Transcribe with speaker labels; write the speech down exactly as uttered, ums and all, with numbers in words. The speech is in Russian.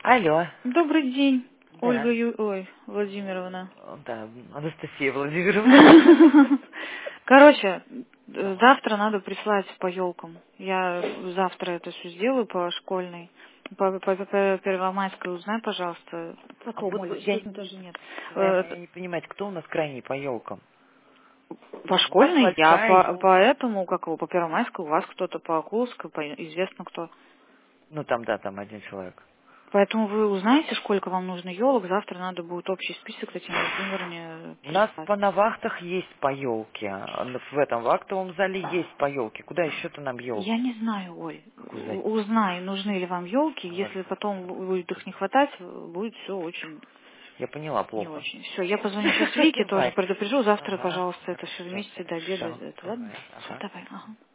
Speaker 1: Алло.
Speaker 2: Добрый день, Ольга
Speaker 1: Да.
Speaker 2: Ю... Ой, Владимировна.
Speaker 1: Да, Анастасия Владимировна.
Speaker 2: Короче, э,
Speaker 1: Ага.
Speaker 2: завтра надо прислать по елкам. Я завтра это все сделаю по школьной. По, по, по Первомайской узнай, пожалуйста. А
Speaker 1: А
Speaker 2: то,
Speaker 1: вот
Speaker 2: моль,
Speaker 1: я,
Speaker 2: сегодня даже нет. Э,
Speaker 1: наверное, не понимаете, кто у нас крайний по елкам?
Speaker 2: По
Speaker 1: У вас
Speaker 2: школьной я,
Speaker 1: большая
Speaker 2: по, по
Speaker 1: елка.
Speaker 2: этому, как его, по Первомайской, у вас кто-то, по Окулской, по, известно кто.
Speaker 1: Ну там, да, там один человек.
Speaker 2: Поэтому вы узнаете, сколько вам нужно елок. Завтра надо будет общий список Татьяне Владимировне
Speaker 1: У нас
Speaker 2: прислать.
Speaker 1: по на вахтах есть по елке. В этом в актовом зале есть по елке. Куда еще-то нам
Speaker 2: Я
Speaker 1: елку?
Speaker 2: не знаю, Оль.
Speaker 1: Какую
Speaker 2: У-
Speaker 1: задницу?
Speaker 2: Узнай, нужны ли вам елки.
Speaker 1: Ладно.
Speaker 2: Если потом будет их не хватать, будет все очень
Speaker 1: Я поняла,
Speaker 2: не
Speaker 1: плохо.
Speaker 2: очень. Все, я позвоню сейчас Вике, тоже
Speaker 1: Давай.
Speaker 2: предупрежу. Завтра,
Speaker 1: Завтра.
Speaker 2: пожалуйста, это все
Speaker 1: Хорошо,
Speaker 2: вместе до обеда.
Speaker 1: хорошо.
Speaker 2: Это, ладно?
Speaker 1: Давай.
Speaker 2: Все,
Speaker 1: Ага.
Speaker 2: давай. Ага.